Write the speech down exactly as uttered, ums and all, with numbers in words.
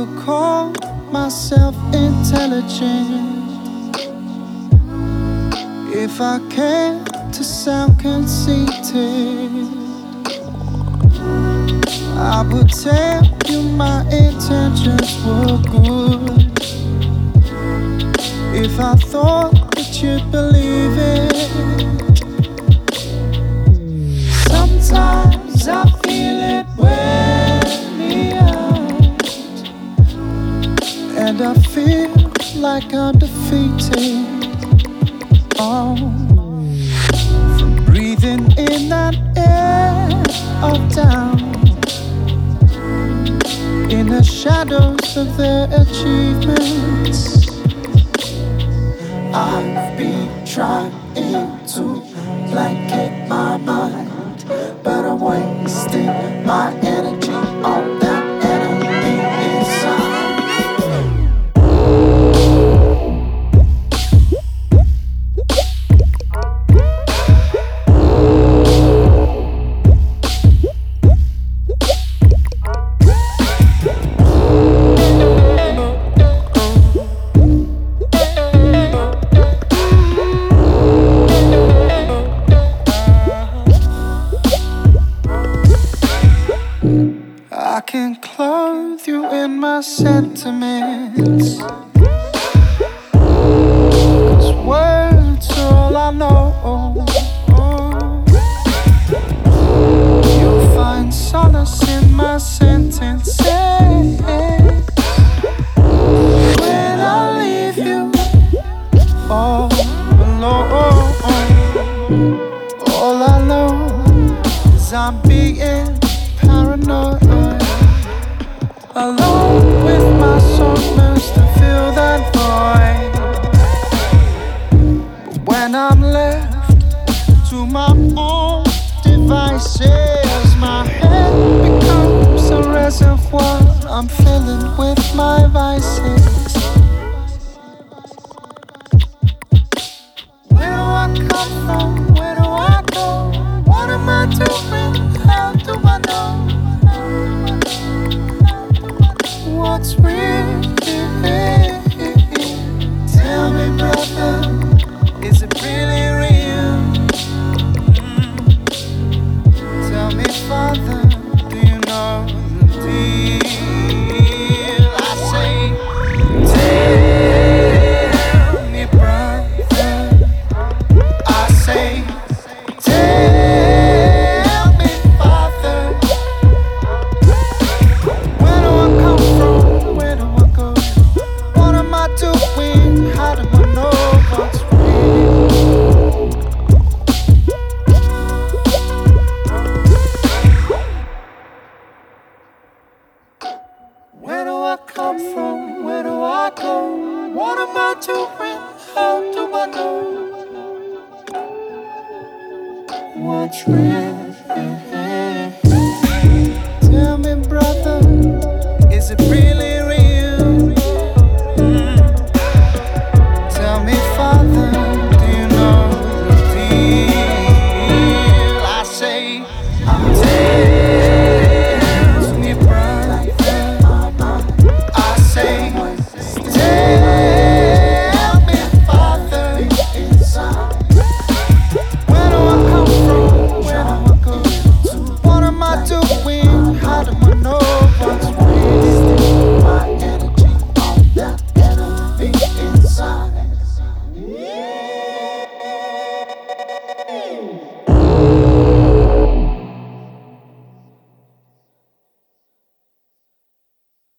to call myself intelligent if I care to sound conceited. I would tell you my intentions were good if I thought that you'd believe it. Sometimes I feel it wear me out, and I feel like I'm defeated. Oh, from breathing in that air of doubt, in the shadows of their achievements. I've been trying to blanket my mind, but I'm wasting my energy on that enemy inside. I can clothe you in my sentiments, 'cause words are all I know. You'll find solace in my sentences when I leave you all alone. All I know is I'm being paranoid, alone with my songs to fill that void. But when I'm left to my own devices, my head becomes a reservoir I'm filling with my vices. Where do I come from? Where do I go? What am I doing? How do I know what's real? Tell me, brother, is it really real? Mm. Tell me, father, do you know the deal? I say, tell me, brother. I say, tell me, father. Where do I come from? Where do I go? What am I doing? How do I know what's real? Where do I come from? Where do I go? What am I doing? How do I know what's real?